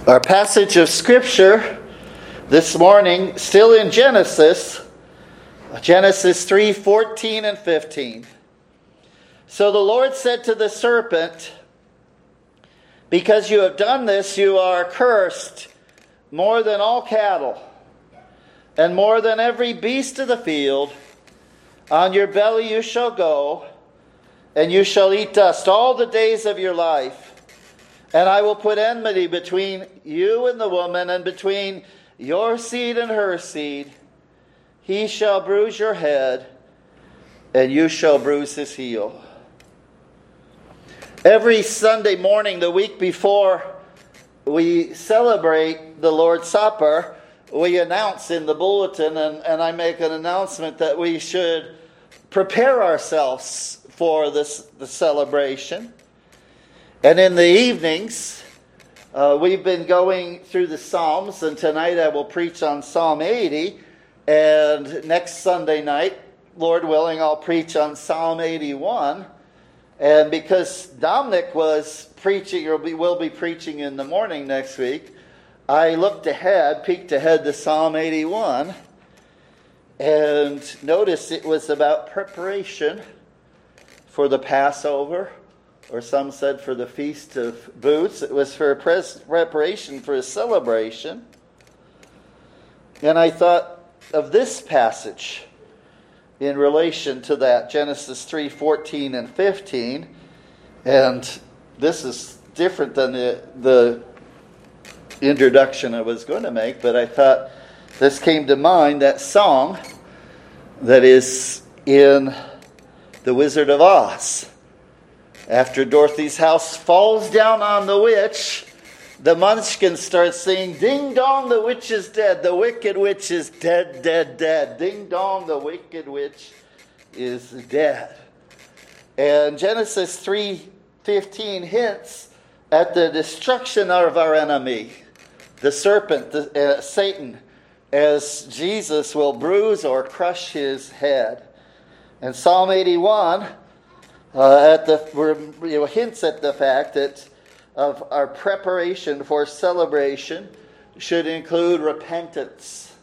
Our passage of Scripture this morning, still in Genesis 3:14 and 15. So the Lord said to the serpent, "Because you have done this, you are cursed more than all cattle, and more than every beast of the field. On your belly you shall go, and you shall eat dust all the days of your life. And I will put enmity between you and the woman, and between your seed and her seed. He shall bruise your head, and you shall bruise his heel." Every Sunday morning, the week before we celebrate the Lord's Supper, we announce in the bulletin, and I make an announcement that we should prepare ourselves for the celebration. And in the evenings, we've been going through the Psalms, and tonight I will preach on Psalm 80, and next Sunday night, Lord willing, I'll preach on Psalm 81. And because Dominic was preaching, or will be preaching in the morning next week, I peeked ahead to Psalm 81, and noticed it was about preparation for the Passover, or some said for the Feast of Booths. It was for preparation for a celebration. And I thought of this passage in relation to that, Genesis 3:14 and 15. And this is different than the introduction I was going to make, but I thought this came to mind, that song that is in The Wizard of Oz. After Dorothy's house falls down on the witch, the Munchkins start singing, "Ding dong, the witch is dead. The wicked witch is dead, dead, dead. Ding dong, the wicked witch is dead." And Genesis 3:15 hints at the destruction of our enemy, the serpent, Satan, as Jesus will bruise or crush his head. And Psalm 81 hints at the fact that of our preparation for celebration should include repentance.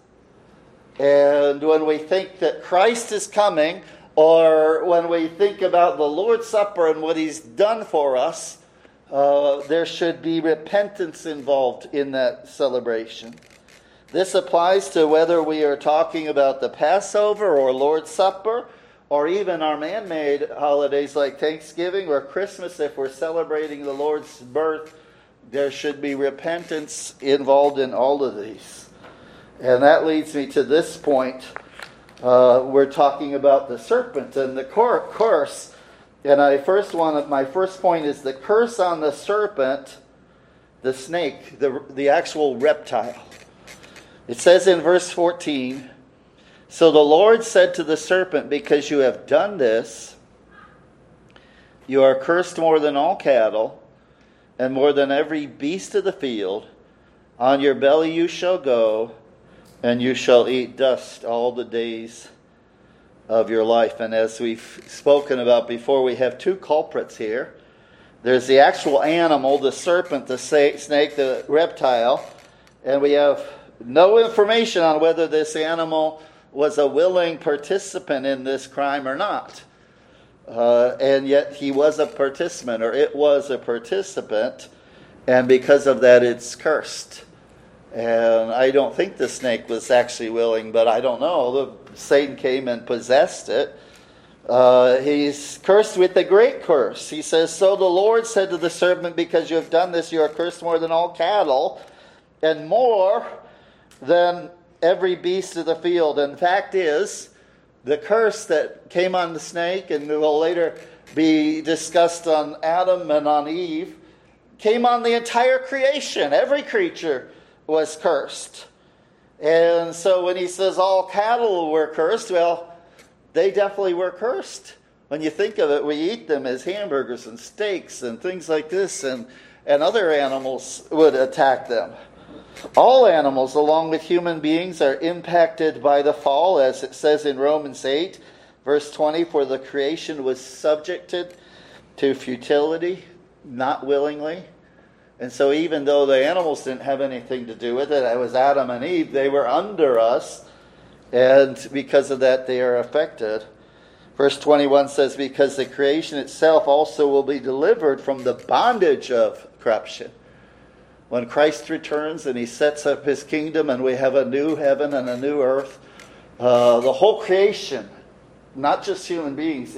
And when we think that Christ is coming, or when we think about the Lord's Supper and what He's done for us, there should be repentance involved in that celebration. This applies to whether we are talking about the Passover or Lord's Supper, or even our man-made holidays like Thanksgiving or Christmas. If we're celebrating the Lord's birth, there should be repentance involved in all of these. And that leads me to this point. We're talking about the serpent and the curse. And my first point is the curse on the serpent, the snake, the actual reptile. It says in verse 14, "So the Lord said to the serpent, because you have done this, you are cursed more than all cattle, and more than every beast of the field. On your belly you shall go, and you shall eat dust all the days of your life." And as we've spoken about before, we have two culprits here. There's the actual animal, the serpent, the snake, the reptile, and we have no information on whether this animal was a willing participant in this crime or not. And yet he was a participant, or it was a participant, and because of that it's cursed. And I don't think the snake was actually willing, but I don't know. Satan came and possessed it. He's cursed with a great curse. He says, "So the Lord said to the serpent, because you have done this, you are cursed more than all cattle, and more than every beast of the field." And fact is, the curse that came on the snake, and will later be discussed on Adam and on Eve, came on the entire creation. Every creature was cursed. And so when he says all cattle were cursed, well, they definitely were cursed. When you think of it, we eat them as hamburgers and steaks and things like this, and other animals would attack them. All animals, along with human beings, are impacted by the fall, as it says in Romans 8, verse 20, "For the creation was subjected to futility, not willingly, And so even though the animals didn't have anything to do with it, it was Adam and Eve, they were under us. And because of that, they are affected. Verse 21 says, because the creation itself also will be delivered from the bondage of corruption. When Christ returns and he sets up his kingdom and we have a new heaven and a new earth, the whole creation, not just human beings,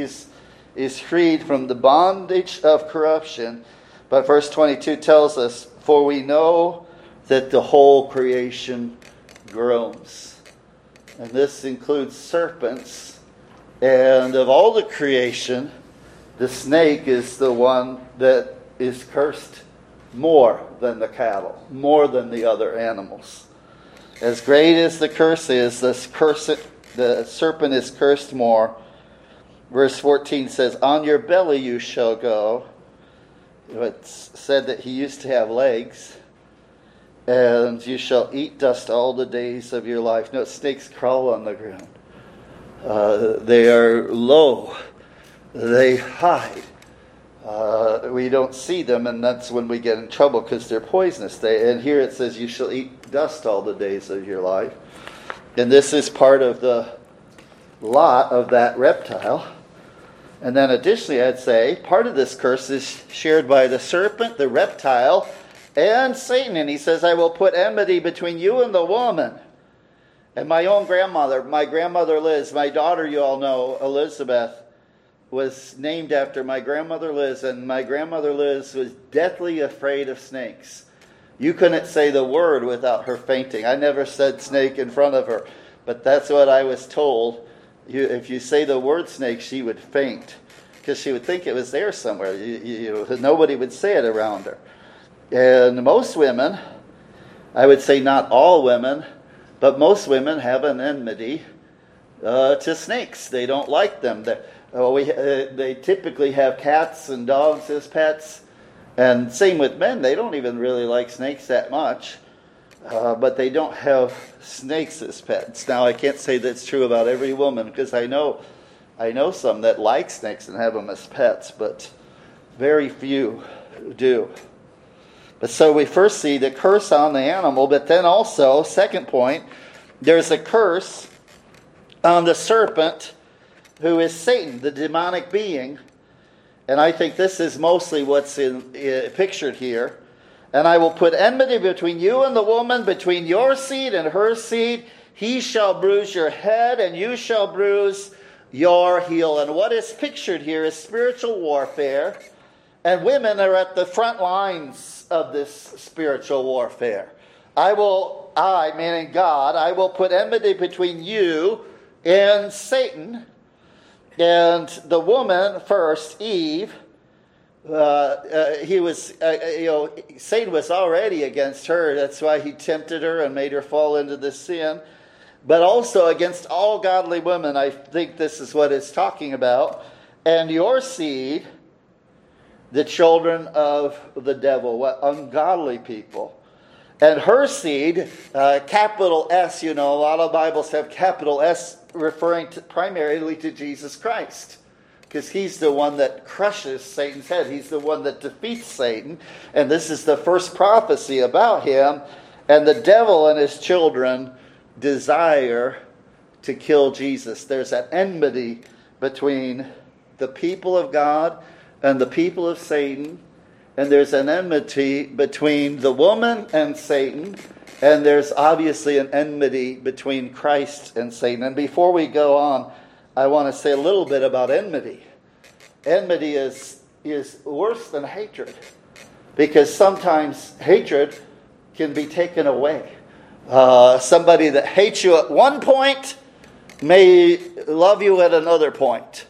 is freed from the bondage of corruption. But verse 22 tells us, for we know that the whole creation groans. And this includes serpents. And of all the creation, the snake is the one that is cursed more than the cattle, more than the other animals. As great as the curse is, the serpent is cursed more. Verse 14 says, on your belly you shall go. It's said that he used to have legs. And you shall eat dust all the days of your life. No, snakes crawl on the ground. They are low. They hide. We don't see them, and that's when we get in trouble because they're poisonous. And here it says, you shall eat dust all the days of your life. And this is part of the lot of that reptile. And then additionally, I'd say, part of this curse is shared by the serpent, the reptile, and Satan. And he says, I will put enmity between you and the woman. And my own grandmother, my grandmother Liz, my daughter, you all know, Elizabeth, was named after my grandmother Liz. And my grandmother Liz was deathly afraid of snakes. You couldn't say the word without her fainting. I never said snake in front of her. But that's what I was told. If you say the word snake, she would faint. Because she would think it was there somewhere. Nobody would say it around her. And most women, I would say not all women, but most women have an enmity to snakes. They don't like them. They typically have cats and dogs as pets. And same with men. They don't even really like snakes that much. But they don't have snakes as pets. Now, I can't say that's true about every woman, because I know some that like snakes and have them as pets, but very few do. But so we first see the curse on the animal, but then also, second point, there's a curse on the serpent, who is Satan, the demonic being. And I think this is mostly what's pictured here. And I will put enmity between you and the woman, between your seed and her seed. He shall bruise your head, and you shall bruise your heel. And what is pictured here is spiritual warfare. And women are at the front lines of this spiritual warfare. Meaning God, I will put enmity between you and Satan. And the woman first, Eve, Satan was already against her. That's why he tempted her and made her fall into this sin. But also against all godly women. I think this is what it's talking about. And your seed, the children of the devil, what ungodly people. And her seed, capital S, a lot of Bibles have capital S referring primarily to Jesus Christ. Because he's the one that crushes Satan's head. He's the one that defeats Satan. And this is the first prophecy about him. And the devil and his children desire to kill Jesus. There's an enmity between the people of God and the people of Satan. And there's an enmity between the woman and Satan. And there's obviously an enmity between Christ and Satan. And before we go on, I want to say a little bit about enmity. Enmity is worse than hatred, because sometimes hatred can be taken away. Somebody that hates you at one point may love you at another point.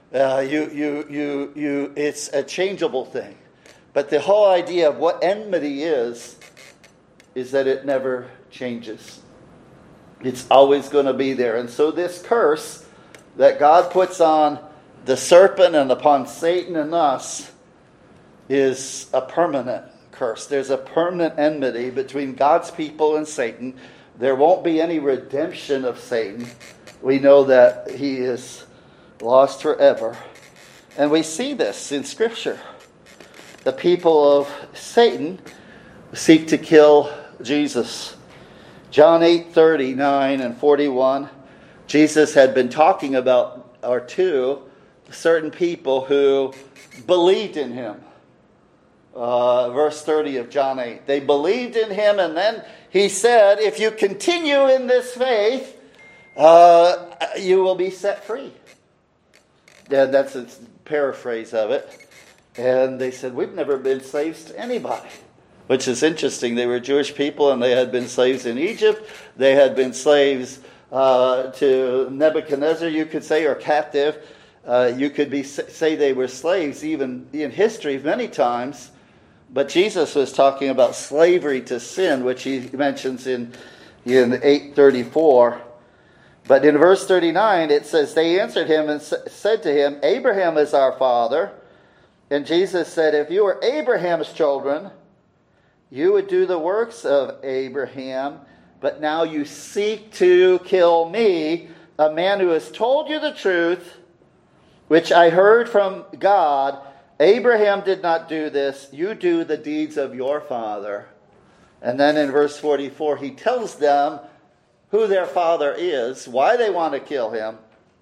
It's a changeable thing. But the whole idea of what enmity is that it never changes. It's always going to be there. And so this curse that God puts on the serpent and upon Satan and us is a permanent curse. There's a permanent enmity between God's people and Satan. There won't be any redemption of Satan. We know that he is lost forever. And we see this in Scripture. the people of Satan seek to kill Jesus. John 8:39 and 41, Jesus had been talking about, or to, certain people who believed in him. Verse 30 of John 8. They believed in him, and then he said, if you continue in this faith, you will be set free. And that's a paraphrase of it. And they said, we've never been slaves to anybody. Which is interesting. They were Jewish people, and they had been slaves in Egypt. They had been slaves to Nebuchadnezzar, you could say, or captive. You could say they were slaves even in history many times. But Jesus was talking about slavery to sin, which he mentions in 8:34. But in verse 39, it says, they answered him and said to him, Abraham is our father. And Jesus said, if you were Abraham's children, you would do the works of Abraham. But now you seek to kill me, a man who has told you the truth, which I heard from God. Abraham did not do this. You do the deeds of your father. And then in verse 44, he tells them who their father is, why they want to kill him.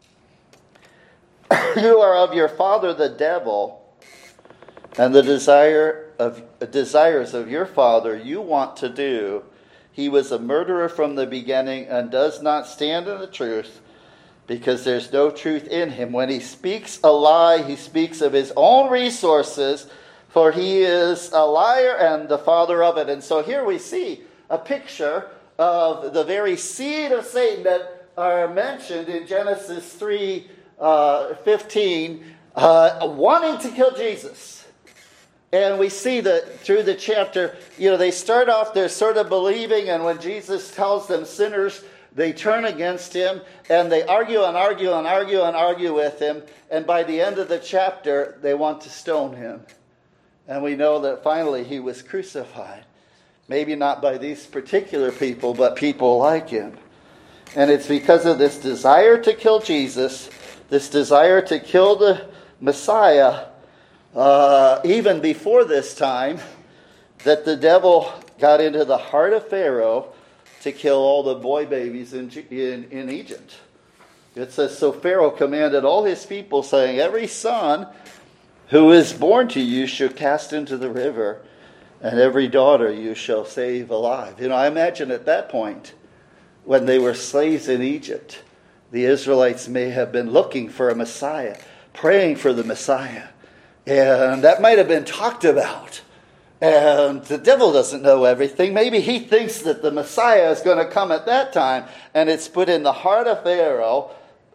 You are of your father the devil, and the desires of your father you want to do. He was a murderer from the beginning and does not stand in the truth, because there's no truth in him. When he speaks a lie, he speaks of his own resources, for he is a liar and the father of it. And so here we see a picture of the very seed of Satan that are mentioned in Genesis 3:15, wanting to kill Jesus. And we see that through the chapter, they start off, they're sort of believing, and when Jesus tells them sinners, they turn against him, and they argue and argue and argue and argue with him. And by the end of the chapter, they want to stone him. And we know that finally he was crucified. Maybe not by these particular people, but people like him. And it's because of this desire to kill Jesus, this desire to kill the Messiah, even before this time, that the devil got into the heart of Pharaoh to kill all the boy babies in Egypt. It says, so Pharaoh commanded all his people, saying, every son who is born to you shall cast into the river, and every daughter you shall save alive. I imagine at that point, when they were slaves in Egypt, the Israelites may have been looking for a Messiah, praying for the Messiah. And that might have been talked about. And the devil doesn't know everything. Maybe he thinks that the Messiah is going to come at that time. And it's put in the heart of Pharaoh.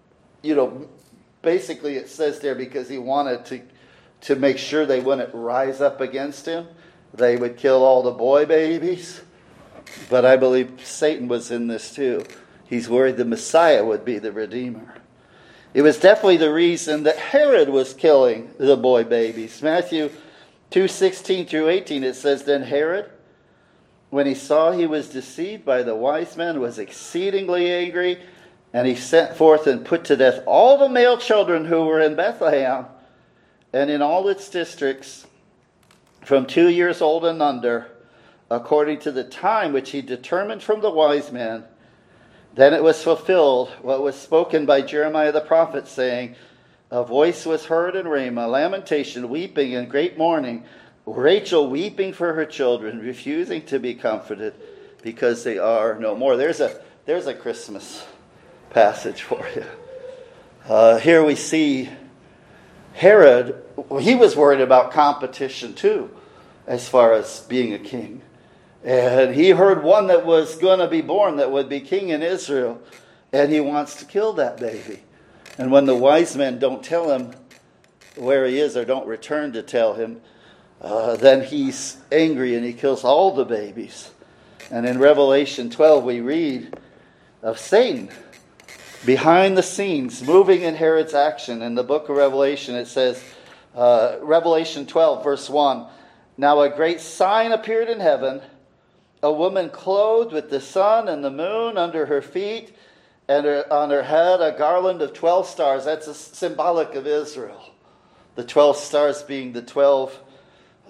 Basically it says there because he wanted to make sure they wouldn't rise up against him. They would kill all the boy babies. But I believe Satan was in this too. He's worried the Messiah would be the Redeemer. It was definitely the reason that Herod was killing the boy babies. Matthew 2:16 through 18, it says, then Herod, when he saw he was deceived by the wise men, was exceedingly angry, and he sent forth and put to death all the male children who were in Bethlehem and in all its districts from 2 years old and under, according to the time which he determined from the wise men. Then it was fulfilled what was spoken by Jeremiah the prophet, saying, a voice was heard in Ramah, lamentation, weeping, and great mourning. Rachel weeping for her children, refusing to be comforted, because they are no more. There's a Christmas passage for you. Here we see Herod. He was worried about competition too, as far as being a king. And he heard one that was going to be born that would be king in Israel, and he wants to kill that baby. And when the wise men don't tell him where he is or don't return to tell him, then he's angry and he kills all the babies. And in Revelation 12 we read of Satan behind the scenes moving in Herod's action. In the book of Revelation it says, Revelation 12 verse 1, now a great sign appeared in heaven, a woman clothed with the sun and the moon under her feet, and on her head a garland of 12 stars. That's symbolic of Israel. The 12 stars being the 12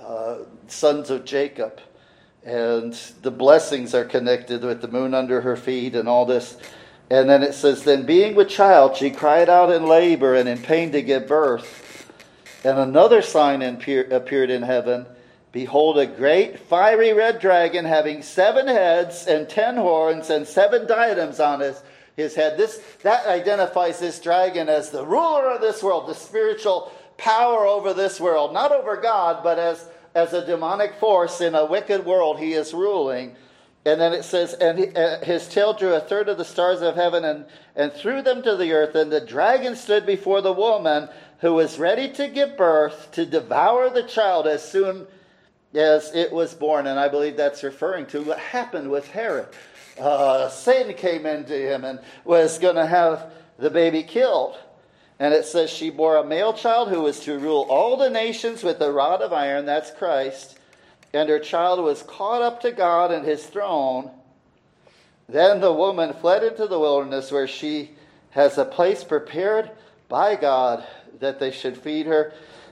sons of Jacob. And the blessings are connected with the moon under her feet and all this. And then it says, then being with child, she cried out in labor and in pain to give birth. And another sign appeared in heaven. Behold, a great fiery red dragon having 7 heads and 10 horns and 7 diadems on his head. That identifies this dragon as the ruler of this world, the spiritual power over this world. Not over God, but as a demonic force in a wicked world he is ruling. And then it says, and his tail drew 1/3 of the stars of heaven and threw them to the earth. And the dragon stood before the woman who was ready to give birth to devour the child as soon as it was born. And I believe that's referring to what happened with Herod. Satan came into him and was going to have the baby killed. And it says she bore a male child who was to rule all the nations with a rod of iron. That's Christ. And her child was caught up to God and his throne. Then the woman fled into the wilderness where she has a place prepared by God that they should feed her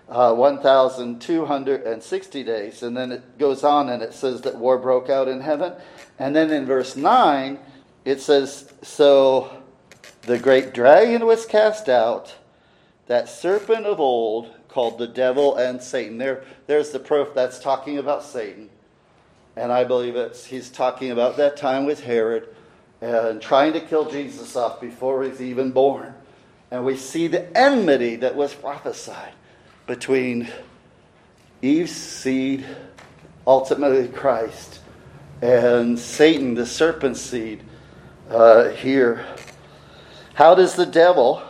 1,260 days. And then it goes on and it says that war broke out in heaven. And then in verse 9, it says, so the great dragon was cast out, that serpent of old, called the devil and Satan. There's the proof that's talking about Satan. And I believe he's talking about that time with Herod and trying to kill Jesus off before he's even born. And we see the enmity that was prophesied between Eve's seed, ultimately Christ, and Satan, the serpent's seed, here. How does the devil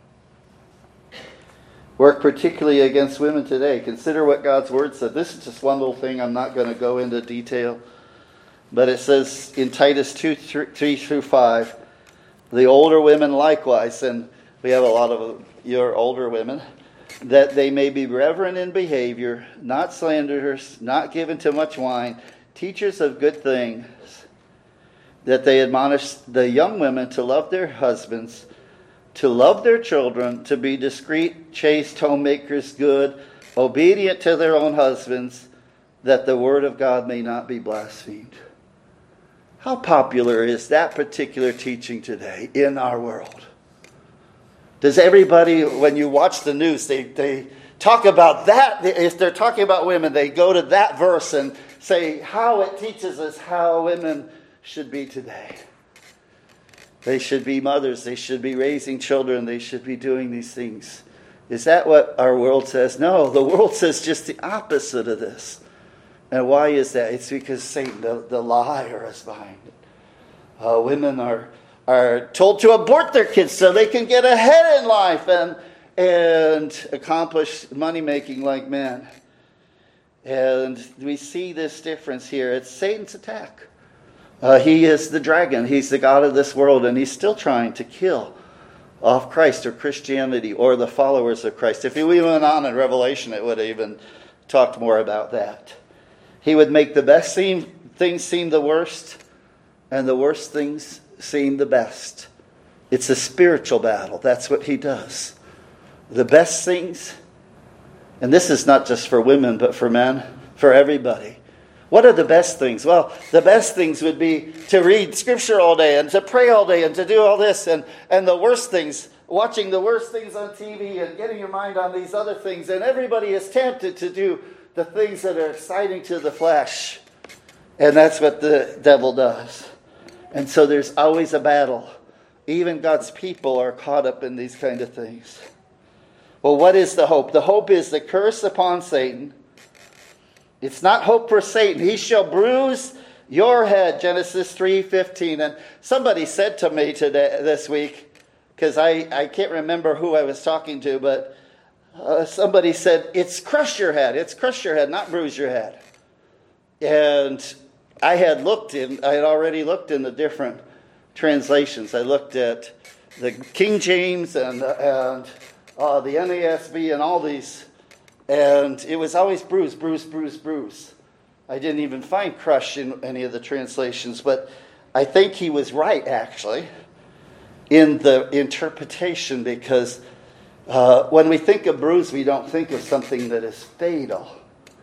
work particularly against women today? Consider what God's word said. This is just one little thing. I'm not going to go into detail. But it says in Titus 2:3-5, the older women likewise, and we have a lot of your older women, that they may be reverent in behavior, not slanderers, not given to much wine, teachers of good things, that they admonish the young women to love their husbands, to love their children, to be discreet, chaste, homemakers, good, obedient to their own husbands, that the word of God may not be blasphemed. How popular is that particular teaching today in our world? Does everybody, when you watch the news, they talk about that? If they're talking about women, they go to that verse and say how it teaches us how women should be today. They should be mothers. They should be raising children. They should be doing these things. Is that what our world says? No, the world says just the opposite of this. And why is that? It's because Satan, the liar, is behind it. Women are told to abort their kids so they can get ahead in life and accomplish money-making like men. And we see this difference here. It's Satan's attack. He is the dragon. He's the god of this world, and he's still trying to kill off Christ or Christianity or the followers of Christ. If we went on in Revelation, it would have even talked more about that. He would make the best things seem the worst, and the worst things seem the best. It's a spiritual battle. That's what he does. The best things, and this is not just for women, but for men, for everybody. What are the best things? Well, the best things would be to read Scripture all day and to pray all day and to do all this. And the worst things, watching the worst things on TV and getting your mind on these other things. And everybody is tempted to do the things that are exciting to the flesh. And that's what the devil does. And so there's always a battle. Even God's people are caught up in these kind of things. Well, what is the hope? The hope is the curse upon Satan. It's not hope for Satan. He shall bruise your head, Genesis 3:15. And somebody said to me this week, because I can't remember who I was talking to, but somebody said, it's crush your head. It's crush your head, not bruise your head. And I had already looked in the different translations. I looked at the King James and the NASB and all these. And it was always bruise, bruise, bruise, bruise. I didn't even find crush in any of the translations, but I think he was right, actually, in the interpretation, because when we think of bruise, we don't think of something that is fatal.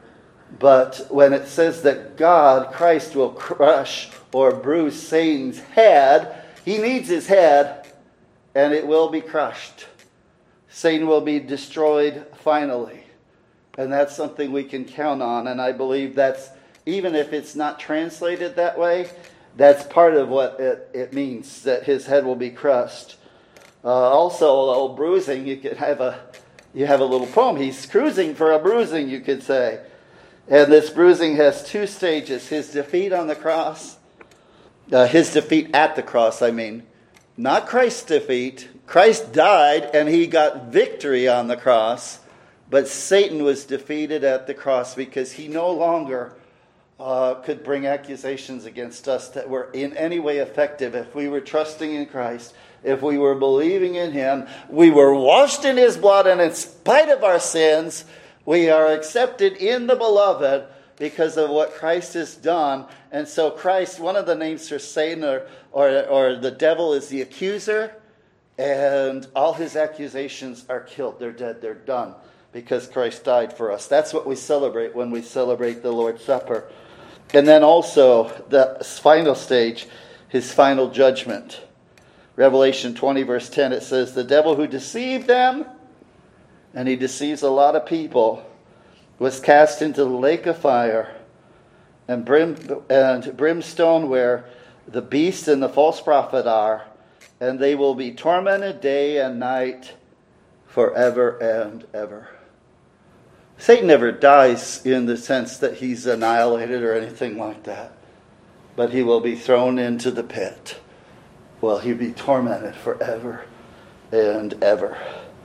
But when it says that God, Christ, will crush or bruise Satan's head, he needs his head, and it will be crushed. Satan will be destroyed finally. And that's something we can count on. And I believe that's, even if it's not translated that way, that's part of what it means, that his head will be crushed. Also, a little bruising, you have a little poem. He's cruising for a bruising, you could say. And this bruising has two stages. His defeat on the cross, his defeat at the cross, I mean. Not Christ's defeat. Christ died and he got victory on the cross. But Satan was defeated at the cross because he no longer could bring accusations against us that were in any way effective. If we were trusting in Christ, if we were believing in him, we were washed in his blood, and in spite of our sins, we are accepted in the beloved because of what Christ has done. And so Christ, one of the names for Satan or the devil is the accuser, and all his accusations are killed. They're dead. They're done because Christ died for us. That's what we celebrate when we celebrate the Lord's Supper. And then also the final stage, his final judgment. Revelation 20 verse 10, it says, the devil who deceived them, and he deceives a lot of people, was cast into the lake of fire and brimstone, where the beast and the false prophet are, and they will be tormented day and night forever and ever. Satan never dies in the sense that he's annihilated or anything like that, but he will be thrown into the pit. Well, he'll be tormented forever and ever.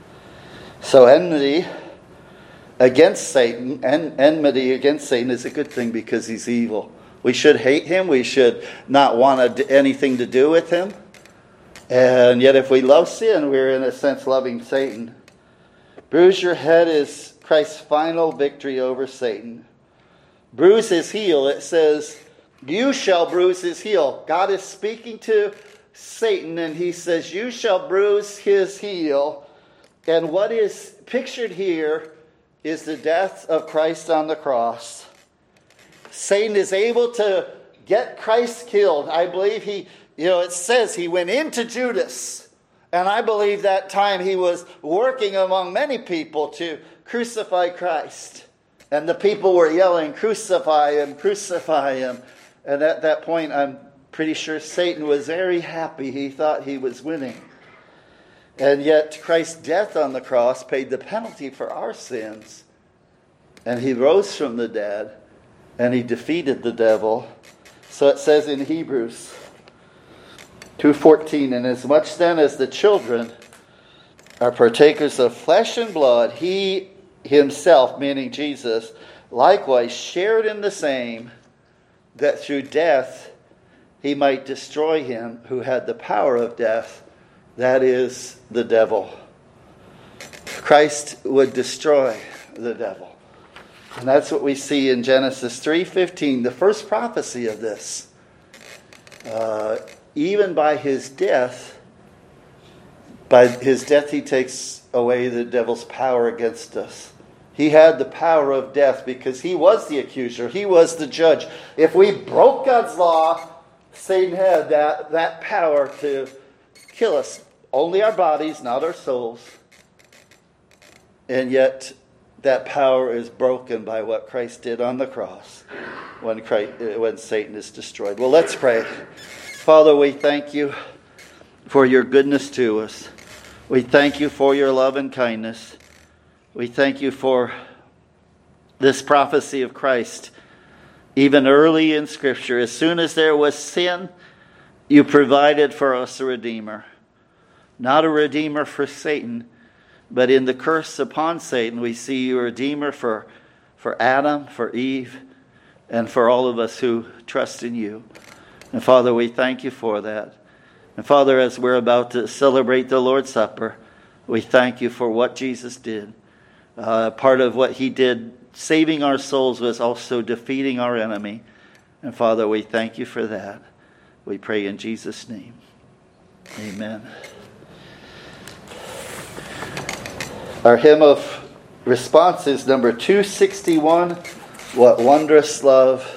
So enmity against Satan is a good thing because he's evil. We should hate him. We should not want anything to do with him. And yet if we love sin, we're in a sense loving Satan. Bruise your head is Christ's final victory over Satan. Bruise his heel. It says, you shall bruise his heel. God is speaking to Satan, and he says, you shall bruise his heel. And what is pictured here is the death of Christ on the cross. Satan is able to get Christ killed. I believe it says he went into Judas. And I believe that time he was working among many people to crucify Christ. And the people were yelling, crucify him, crucify him. And at that point, I'm pretty sure Satan was very happy. He thought he was winning. And yet Christ's death on the cross paid the penalty for our sins. And he rose from the dead. And he defeated the devil. So it says in Hebrews 2:14, inasmuch then as the children are partakers of flesh and blood, he himself, meaning Jesus, likewise shared in the same, that through death he might destroy him who had the power of death, that is, the devil. Christ would destroy the devil. And that's what we see in Genesis 3:15, the first prophecy of this. Even by his death he takes away the devil's power against us. He had the power of death because he was the accuser. He was the judge. If we broke God's law, Satan had that power to kill us. Only our bodies, not our souls. And yet that power is broken by what Christ did on the cross when Satan is destroyed. Well, let's pray. Father, we thank you for your goodness to us. We thank you for your love and kindness. We thank you for this prophecy of Christ. Even early in Scripture, as soon as there was sin, you provided for us a Redeemer. Not a Redeemer for Satan, but in the curse upon Satan, we see you a Redeemer for Adam, for Eve, and for all of us who trust in you. And Father, we thank you for that. And Father, as we're about to celebrate the Lord's Supper, we thank you for what Jesus did. Part of what he did, saving our souls, was also defeating our enemy. And Father, we thank you for that. We pray in Jesus' name. Amen. Our hymn of response is number 261, What wondrous love